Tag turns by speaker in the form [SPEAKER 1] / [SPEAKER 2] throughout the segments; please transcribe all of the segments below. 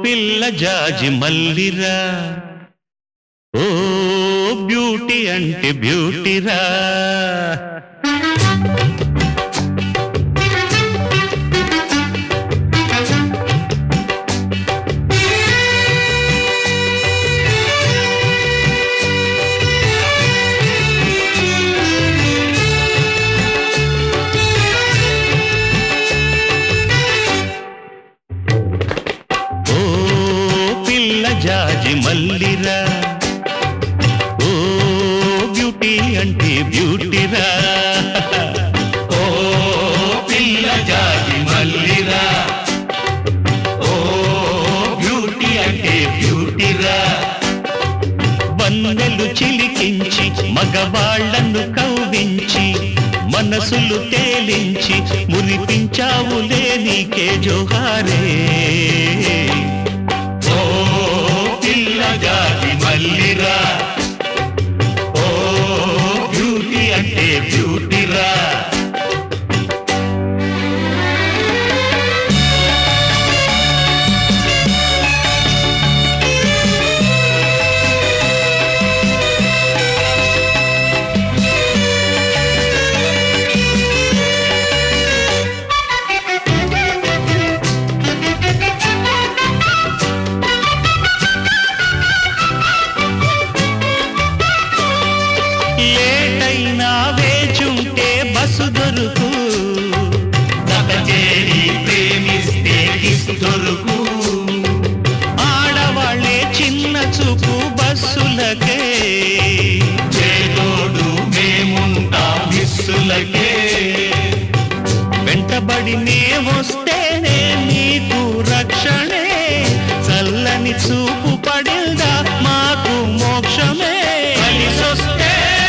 [SPEAKER 1] పిల్ల జాజి మల్లిరా, ఓ బ్యూటీ అంటే బ్యూటీరా. జాజి మల్లిరా, ఓ బ్యూటీ అంటే బ్యూటీరా. ఓ పిల్ల జాజి మల్లిరా, ఓ బ్యూటీ అంటే బ్యూటీరా. వన్నెలు చిలికించి మగవాళ్లను కవ్వించి మనసులు తేలించి మురిపించావులే నీకే జోహారే. జాజి మల్లిరా, ఓ బ్యూటీ అంటే బ్యూటీరా. లేటైనా వేచుంటే బస్సు దొరుకు, చేరి ప్రేమిస్తే కిస్సు దొరుకు. ఆడవాళ్లే చిన్న చూపు బస్సులకే, చేదోడు మేముంటాం మిస్సులకే. వెంటబడి నే వస్తేనే నీకు రక్షణే, చల్లని చూపు పడిందా మాకు మోక్షమే. కలిసొస్తే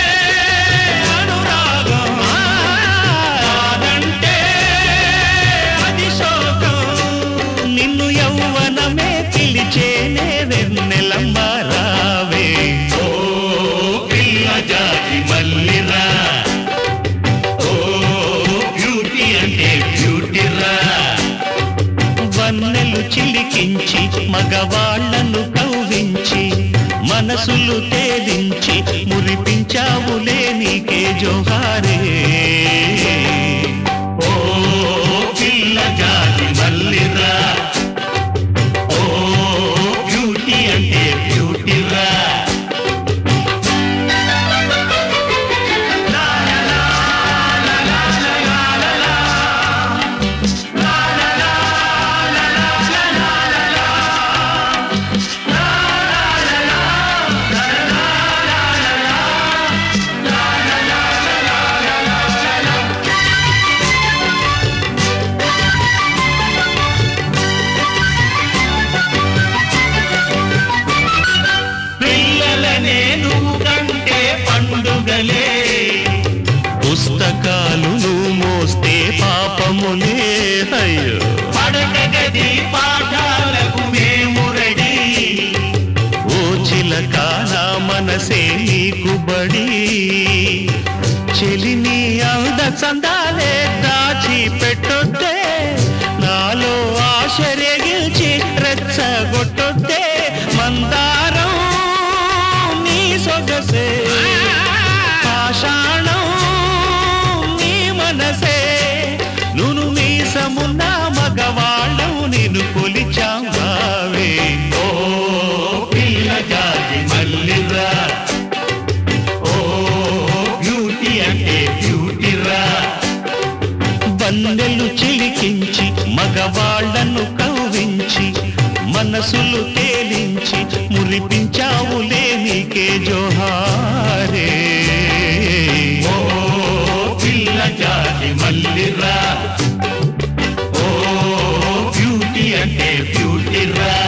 [SPEAKER 1] నిన్ను యౌవనమే పిలిచేనే వెన్నెలమ్మ రావే. ఓ పిల్ల జాజి మల్లిరా, ఓ బ్యూటీ అంటే బ్యూటీరా. వన్నెలు చిలికించి మగవాళ్లను కవ్వించి మనసులు తేలించి మురిపించావులే నీకే జోహారే. ఓ పిల్ల జాజి మల్లిరా, ఓ బ్యూటీ అంటే బ్యూటీరా. పండుగలే పుస్తకాలు నువ్వు మోస్తే పాపములే. అయ్యో పడక గది పాఠాలకు మేము రెడీ, ఓ చిలక నా మనసే నీకు బడి. చెలిని అంద చందాలే దాచి పెట్టొద్దే, నాలో ఆశ రేగిల్చి రెచ్చగొట్టొద్దే. మందారం నీ సొగసే, పాషాణం నీ మనసే. నును మీసమున్న మగవాళ్ళం నిన్ను కొలిచాం రావే. ఓ పిల్ల జాజి మల్లిరా, ఓ బ్యూటీ అంటే బ్యూటీరా. వన్నెలు చిలికించి మగవాళ్లను కవ్వించి మనసులు తేలించి మురిపించావులే నీకే జోహారే. ఓ పిల్ల జాజి మల్లిరా, ఓ బ్యూటీ అంటే బ్యూటీరా.